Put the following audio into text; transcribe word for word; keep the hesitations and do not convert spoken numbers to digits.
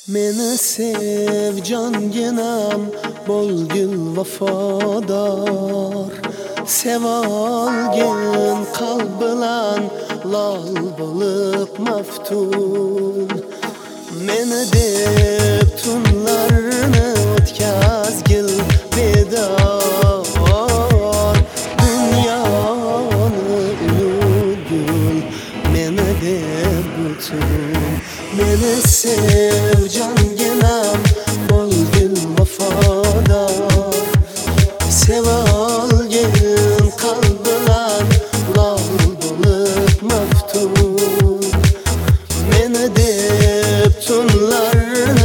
Meni sev jonginam, bo'lgil vafodor. Sevolgin qalb bilan lol bo'lib maftun. Meni deb tunlarni o'tkazgil bedor. Dunyoni unutgil meni deb butun. Meni sev jonginam, bo'lgil vafodor. Sevolgin qalb bilan lol bo'lib maftun. Meni deb tunlarni